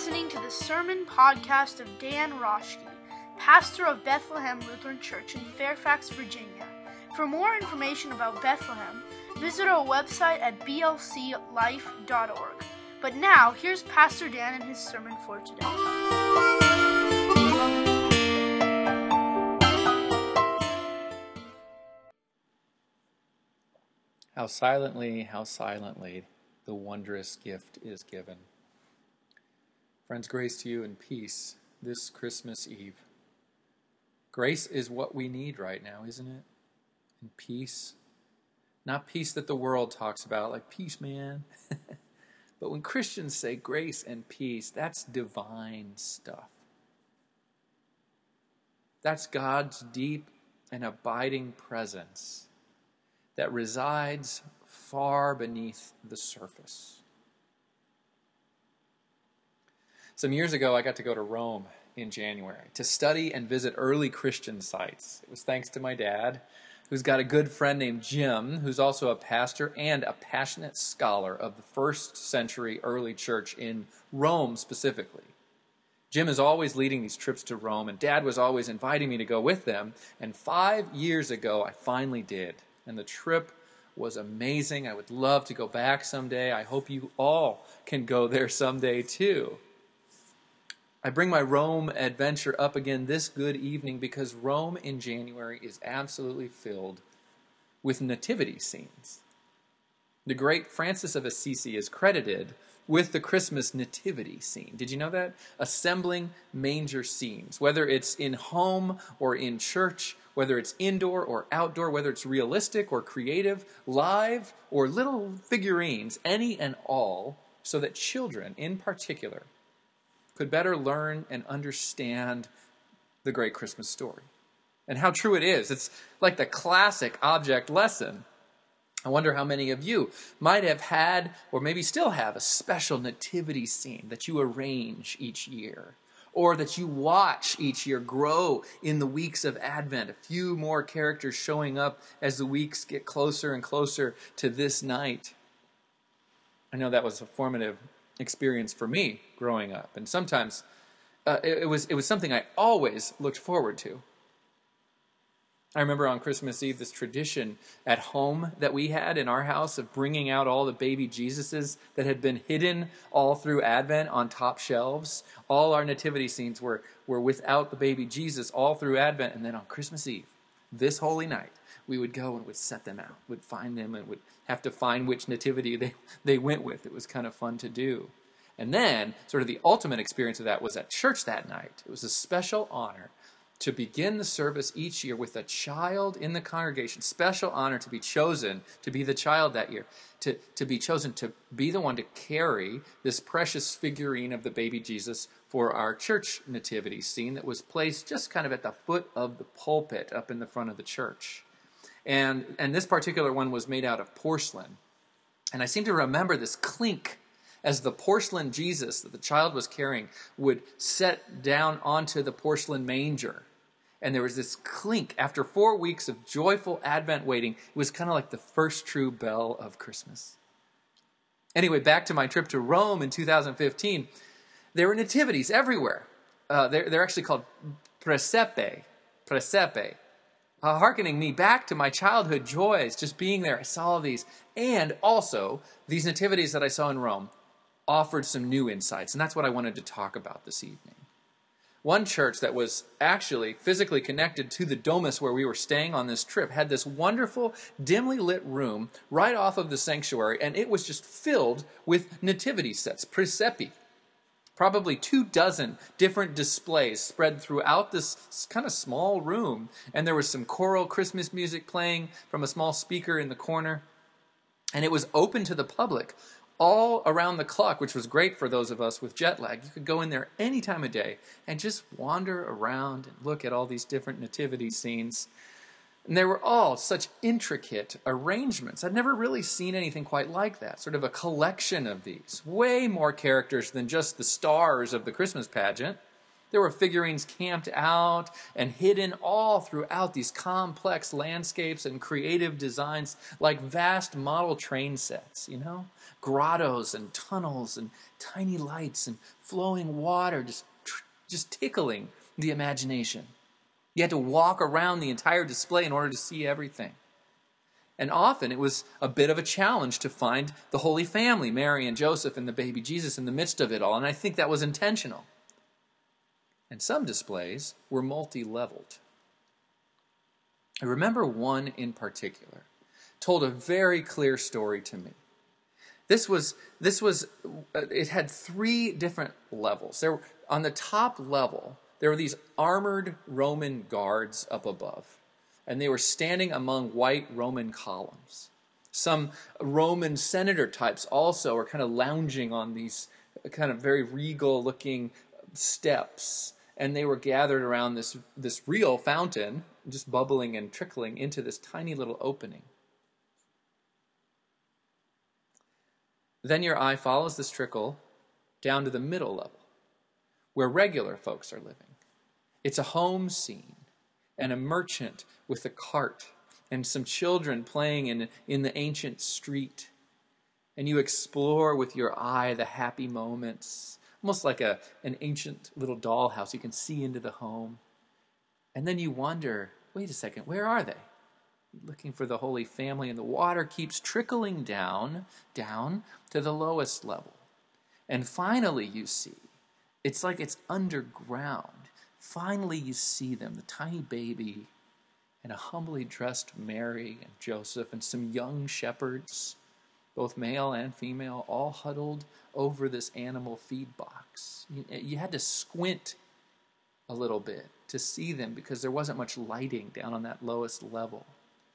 listening to the sermon podcast of Dan Roschke, pastor of Bethlehem Lutheran Church in Fairfax, Virginia. For more information about Bethlehem, visit our website at blclife.org. But now, here's Pastor Dan and his sermon for today. How silently, the wondrous gift is given. Friends, grace to you and peace this Christmas Eve. Grace is what we need right now, isn't it? And peace. Not peace that the world talks about, like peace, man. But when Christians say grace and peace, that's divine stuff. That's God's deep and abiding presence that resides far beneath the surface. Some years ago, I got to go to Rome in January to study and visit early Christian sites. It was thanks to my dad, who's got a good friend named Jim, who's also a pastor and a passionate scholar of the first century early church in Rome specifically. Jim is always leading these trips to Rome, and Dad was always inviting me to go with them. And 5 years ago, I finally did. And the trip was amazing. I would love to go back someday. I hope you all can go there someday too. I bring my Rome adventure up again this good evening because Rome in January is absolutely filled with nativity scenes. The great Francis of Assisi is credited with the Christmas nativity scene. Did you know that? Assembling manger scenes, whether it's in home or in church, whether it's indoor or outdoor, whether it's realistic or creative, live or little figurines, any and all, so that children in particular could better learn and understand the great Christmas story. And how true it is. It's like the classic object lesson. I wonder how many of you might have had, or maybe still have, a special nativity scene that you arrange each year, or that you watch each year grow in the weeks of Advent, a few more characters showing up as the weeks get closer and closer to this night. I know that was a formative experience for me growing up, and sometimes it was something I always looked forward to. I remember on Christmas Eve this tradition at home that we had in our house of bringing out all the baby Jesuses that had been hidden all through Advent on top shelves. All our nativity scenes were without the baby Jesus all through Advent, and then on Christmas Eve, this holy night, we would go and would set them out, would find them, and would have to find which nativity they went with. It was kind of fun to do. And then, sort of the ultimate experience of that was at church that night. It was a special honor to begin the service each year with a child in the congregation. Special honor to be chosen to be the child that year, to be chosen to be the one to carry this precious figurine of the baby Jesus for our church nativity scene that was placed just kind of at the foot of the pulpit up in the front of the church. And this particular one was made out of porcelain. And I seem to remember this clink as the porcelain Jesus that the child was carrying would set down onto the porcelain manger. And there was this clink. After 4 weeks of joyful Advent waiting, it was kind of like the first true bell of Christmas. Anyway, back to my trip to Rome in 2015. There were nativities everywhere. They're actually called presepe. Hearkening me back to my childhood joys, just being there. I saw all these. And also, these nativities that I saw in Rome offered some new insights, and that's what I wanted to talk about this evening. One church that was actually physically connected to the domus where we were staying on this trip had this wonderful, dimly lit room right off of the sanctuary, and it was just filled with nativity sets, presepe. Probably 24 different displays spread throughout this kind of small room, and there was some choral Christmas music playing from a small speaker in the corner, and it was open to the public all around the clock, which was great for those of us with jet lag. You could go in there any time of day and just wander around and look at all these different nativity scenes. And they were all such intricate arrangements. I'd never really seen anything quite like that. Sort of a collection of these. Way more characters than just the stars of the Christmas pageant. There were figurines camped out and hidden all throughout these complex landscapes and creative designs, like vast model train sets, grottos and tunnels and tiny lights and flowing water just tickling the imagination. You had to walk around the entire display in order to see everything. And often it was a bit of a challenge to find the Holy Family, Mary and Joseph and the baby Jesus in the midst of it all. And I think that was intentional. And some displays were multi-leveled. I remember one in particular told a very clear story to me. It had 3 different levels. On the top level, there were these armored Roman guards up above, and they were standing among white Roman columns. Some Roman senator types also were kind of lounging on these kind of very regal-looking steps, and they were gathered around this real fountain, just bubbling and trickling into this tiny little opening. Then your eye follows this trickle down to the middle level, where regular folks are living. It's a home scene, and a merchant with a cart, and some children playing in the ancient street. And you explore with your eye the happy moments, almost like an ancient little dollhouse. You can see into the home. And then you wonder, wait a second, where are they? Looking for the Holy Family, and the water keeps trickling down to the lowest level. And finally you see, it's like it's underground. Finally you see them, the tiny baby, and a humbly dressed Mary and Joseph, and some young shepherds, both male and female, all huddled over this animal feed box. You had to squint a little bit to see them because there wasn't much lighting down on that lowest level.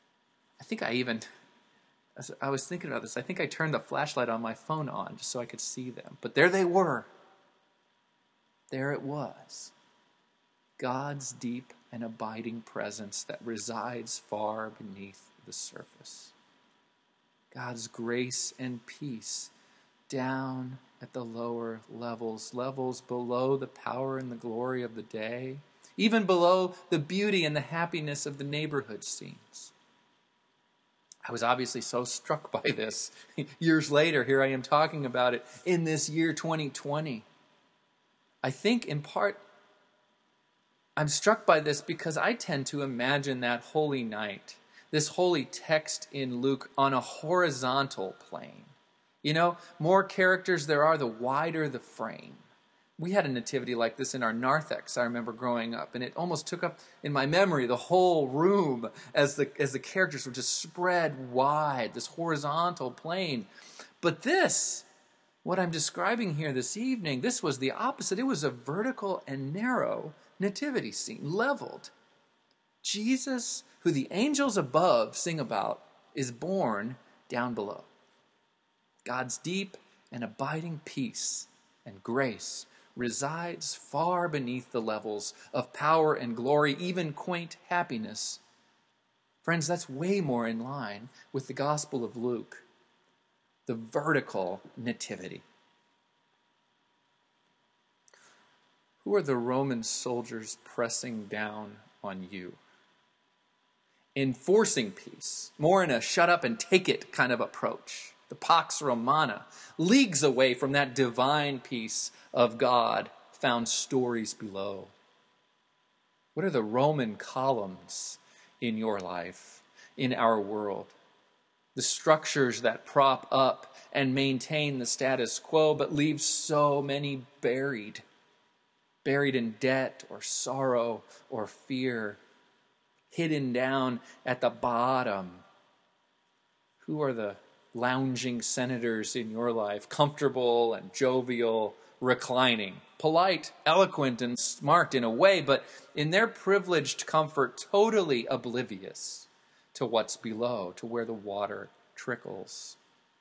I was thinking about this, I think I turned the flashlight on my phone on just so I could see them. But there they were. There it was. God's deep and abiding presence that resides far beneath the surface. God's grace and peace down at the lower levels below the power and the glory of the day, even below the beauty and the happiness of the neighborhood scenes. I was obviously so struck by this. Years later, here I am talking about it in this year 2020. I think in part, I'm struck by this because I tend to imagine that holy night, this holy text in Luke, on a horizontal plane. More characters there are, the wider the frame. We had a nativity like this in our narthex, I remember growing up, and it almost took up, in my memory, the whole room as the characters were just spread wide, this horizontal plane. But this, what I'm describing here this evening, this was the opposite. It was a vertical and narrow nativity scene, leveled. Jesus, who the angels above sing about, is born down below. God's deep and abiding peace and grace resides far beneath the levels of power and glory, even quaint happiness. Friends, that's way more in line with the Gospel of Luke, the vertical nativity. Who are the Roman soldiers pressing down on you? Enforcing peace, more in a shut up and take it kind of approach. The Pax Romana, leagues away from that divine peace of God found stories below. What are the Roman columns in your life, in our world? The structures that prop up and maintain the status quo, but leave so many buried in debt or sorrow or fear, hidden down at the bottom. Who are the lounging senators in your life, comfortable and jovial, reclining, polite, eloquent, and smart in a way, but in their privileged comfort, totally oblivious to what's below, to where the water trickles?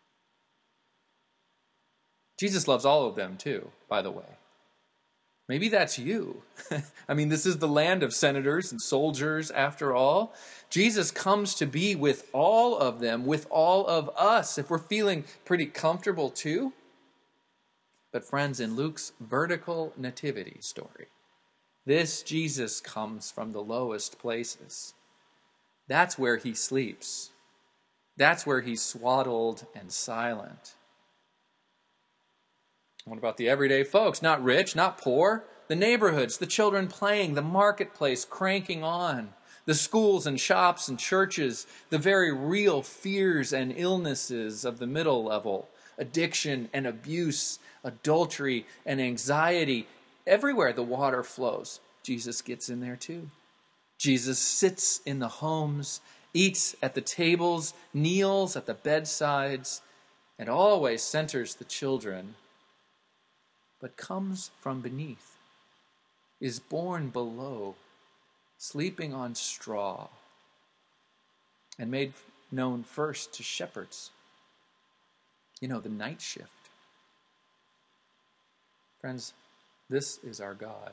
Jesus loves all of them too, by the way. Maybe that's you. I mean, this is the land of senators and soldiers, after all. Jesus comes to be with all of them, with all of us, if we're feeling pretty comfortable too. But friends, in Luke's vertical nativity story, This Jesus comes from the lowest places. That's where he sleeps. That's where he's swaddled and silent. What about the everyday folks? Not rich, not poor. The neighborhoods, the children playing, the marketplace cranking on, the schools and shops and churches, the very real fears and illnesses of the middle level, addiction and abuse, adultery and anxiety. Everywhere the water flows, Jesus gets in there too. Jesus sits in the homes, eats at the tables, kneels at the bedsides, and always centers the children, but comes from beneath, is born below, sleeping on straw, and made known first to shepherds. The night shift. Friends, this is our God,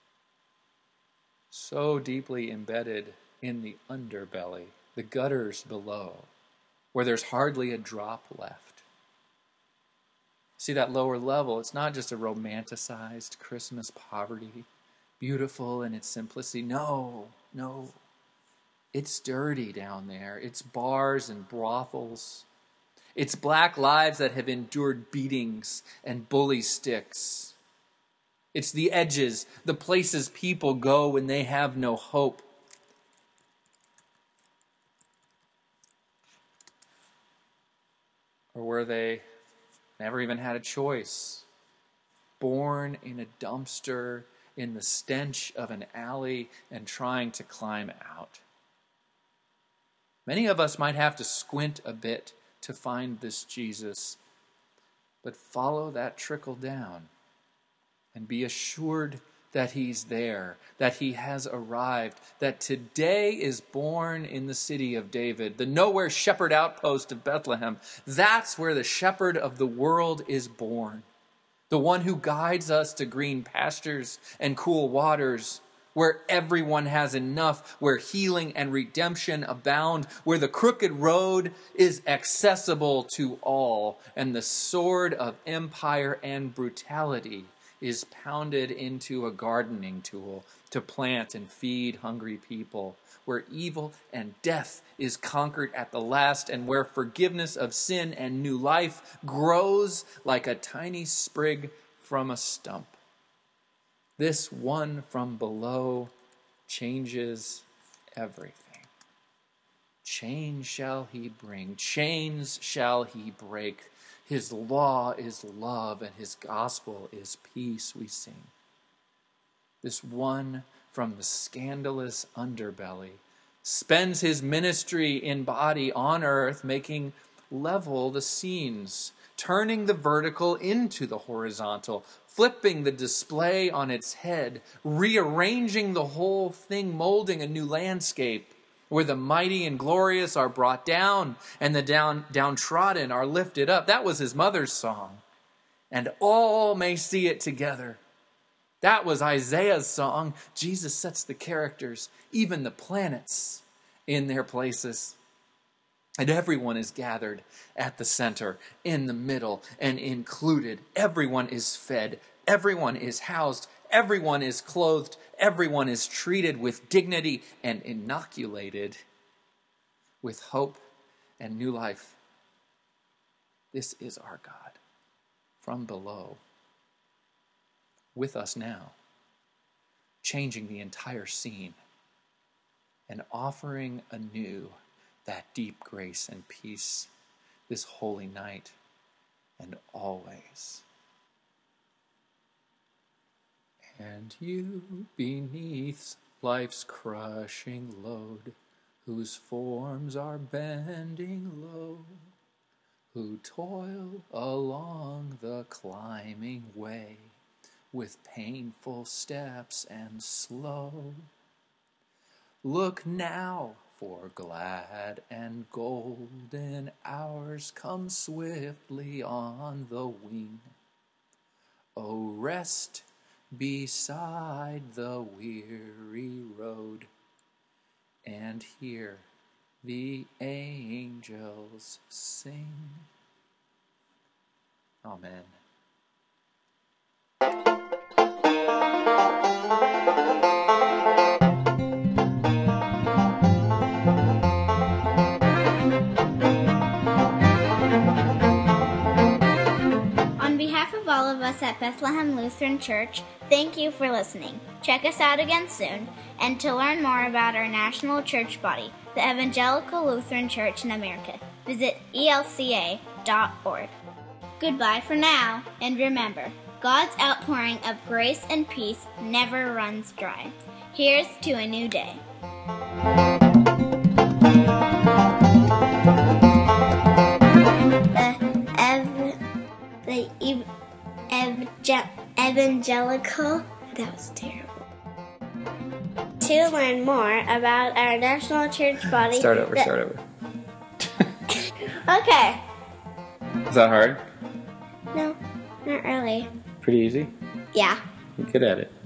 so deeply embedded in the underbelly, the gutters below, where there's hardly a drop left. See that lower level, it's not just a romanticized Christmas poverty, beautiful in its simplicity. No. It's dirty down there. It's bars and brothels. It's black lives that have endured beatings and bully sticks. It's the edges, the places people go when they have no hope. Or where they never even had a choice. Born in a dumpster, in the stench of an alley, and trying to climb out. Many of us might have to squint a bit to find this Jesus, but follow that trickle down and be assured that he's there, that he has arrived, that today is born in the city of David, the nowhere shepherd outpost of Bethlehem. That's where the shepherd of the world is born, the one who guides us to green pastures and cool waters, where everyone has enough, where healing and redemption abound, where the crooked road is accessible to all, and the sword of empire and brutality is pounded into a gardening tool to plant and feed hungry people, where evil and death is conquered at the last, and where forgiveness of sin and new life grows like a tiny sprig from a stump. This one from below changes everything. Change shall he bring, chains shall he break. His law is love, and his gospel is peace, we sing. This one from the scandalous underbelly spends his ministry in body on earth, making level the scenes, turning the vertical into the horizontal, flipping the display on its head, rearranging the whole thing, molding a new landscape, where the mighty and glorious are brought down and the downtrodden are lifted up. That was his mother's song. And all may see it together. That was Isaiah's song. Jesus sets the characters, even the planets, in their places. And everyone is gathered at the center, in the middle, and included. Everyone is fed. Everyone is housed. Everyone is clothed. Everyone is treated with dignity and inoculated with hope and new life. This is our God from below, with us now, changing the entire scene and offering anew that deep grace and peace this holy night and always. And you beneath life's crushing load, whose forms are bending low, who toil along the climbing way with painful steps and slow. Look now, for glad and golden hours come swiftly on the wing. Oh, rest beside the weary road and hear the angels sing. Amen. us at Bethlehem Lutheran Church, thank you for listening. Check us out again soon, and to learn more about our national church body, the Evangelical Lutheran Church in America, visit elca.org. Goodbye for now, and remember, God's outpouring of grace and peace never runs dry. Here's to a new day. Evangelical. That was terrible. To learn more about our national church body. Start over. Okay. Is that hard? No, not really. Pretty easy? Yeah. You're good at it.